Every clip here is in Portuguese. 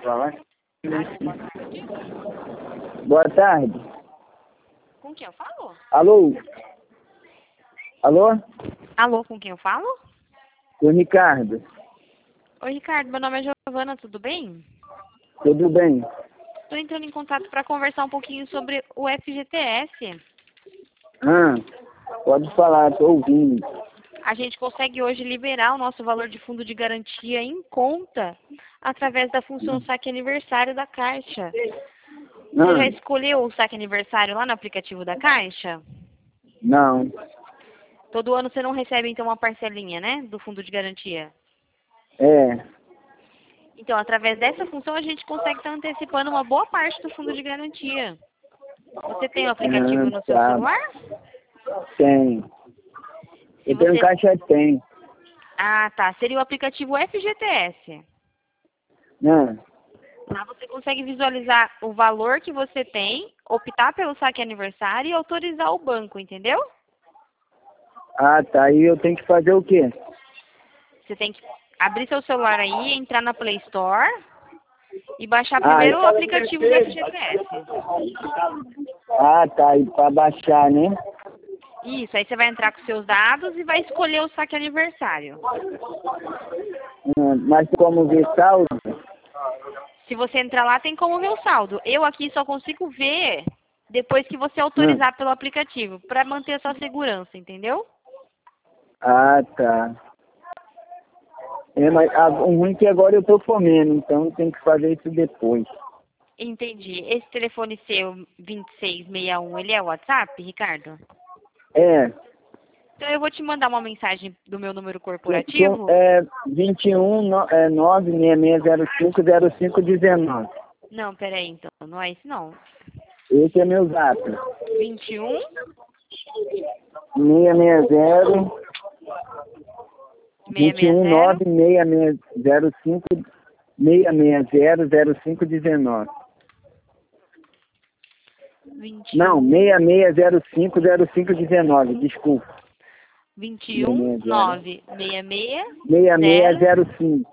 Boa tarde. Com quem eu falo? Alô? Alô? Alô, com quem eu falo? O Ricardo. Oi, Ricardo, meu nome é Giovana, tudo bem? Tudo bem? Estou entrando em contato para conversar um pouquinho sobre o FGTS. Pode falar, tô ouvindo. A gente consegue hoje liberar o nosso valor de fundo de garantia em conta através da função saque aniversário da Caixa. Você já escolheu o saque aniversário lá no aplicativo da Caixa? Não. Todo ano você não recebe, então, uma parcelinha, né, do fundo de garantia? É. Então, através dessa função, a gente consegue estar antecipando uma boa parte do fundo de garantia. Você tem o aplicativo no seu Tá. celular? Tem. Se Eu tenho você... caixa, tem. Ah, tá. Seria o aplicativo FGTS. Não. Lá você consegue visualizar o valor que você tem, optar pelo saque aniversário e autorizar o banco, entendeu? Ah, tá. E eu tenho que fazer o quê? Você tem que abrir seu celular aí, entrar na Play Store e baixar primeiro o aplicativo do FGTS. Ah, tá. E pra baixar, né? Isso, aí você vai entrar com seus dados e vai escolher o saque aniversário. Mas como ver saldo? Se você entrar lá, tem como ver o saldo. Eu aqui só consigo ver depois que você autorizar pelo aplicativo, para manter a sua segurança, entendeu? Ah, tá. Mas o ruim é que agora eu tô comendo, então tem que fazer isso depois. Entendi. Esse telefone seu, 2661, ele é o WhatsApp, Ricardo? É. Então eu vou te mandar uma mensagem do meu número corporativo. 21-96605-0519. Não, peraí, então. Não é isso, não. Esse é meu zap. 21 660 660 21-96605-0619. 21 Não, 6605-0519, desculpa. 21 966 6605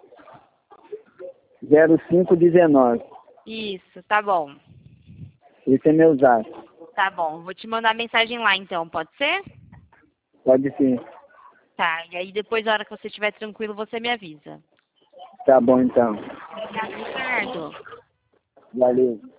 0519. Isso, tá bom. Esse é meu zap. Tá bom. Vou te mandar mensagem lá então, pode ser? Pode ser. Tá, e aí depois, na hora que você estiver tranquilo, você me avisa. Tá bom, então. Obrigada, Ricardo. Valeu.